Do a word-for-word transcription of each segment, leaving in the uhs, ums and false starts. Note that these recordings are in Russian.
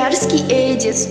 Краснодарский Эдис.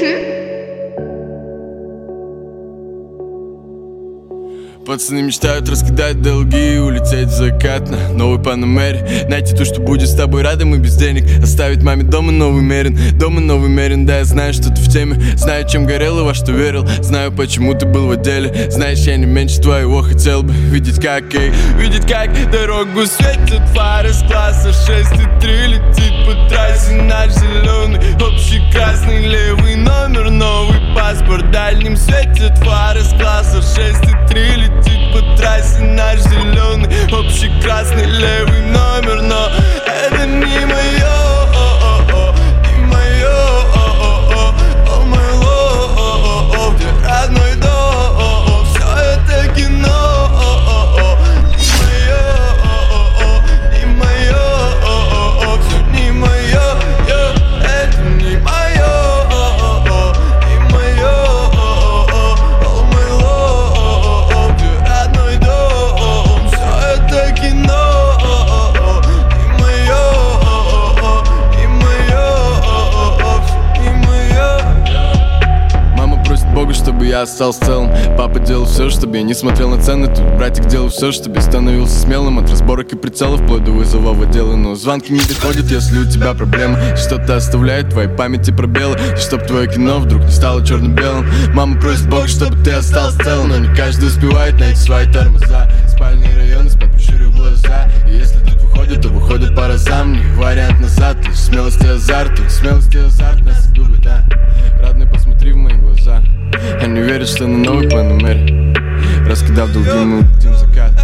Пацаны мечтают раскидать долги и улететь в закат на новой Панамере. Найти то, что будет с тобой рядом и без денег. Оставить маме дома новый Мерин, дома новый Мерин. Да, я знаю, что ты в теме, знаю, чем горел и во что верил. Знаю, почему ты был в отделе. Знаешь, я не меньше твоего хотел бы видеть, как, эй, видеть, как дорогу светят фары с класса шесть и три. Летит по трассе наш зеленый, общий красный левый номер, новый паспорт. Дальним светят фары с класса шесть и три. Летит по трассе наш зеленый, общий красный левый номер. Но это не мое, не мое, о мое, где родной дом, все это кино. Не мое, не мое, все не мое, это не мое, не мое, о мое, где родной дом, все это кино. Не мое, не мое, не мое. Мама просит Бога, чтобы я остался целым. Папа делал все, чтобы я не смотрел на цены. Тут братик делал все, чтобы я становился смелым. От разборок и прицелов вплоть до вызова в отделы. Но звонки не доходят, если у тебя проблемы. Что-то оставляет в твоей памяти пробелы. Чтоб твое кино вдруг не стало черно-белым. Мама просит Бога, чтобы ты остался целым. Но не каждый успевает найти свои тормоза. Спальные районы, спать прищурив глаза. И если тут выходит, то выходит по разам. Не вариант назад, лишь смелость и азарт. Тут смелость и азарт нас губит, да. Родной, посмотри в мои глаза. Они верят, что на новой Панамере, раскидав долги, мы улетим в закат.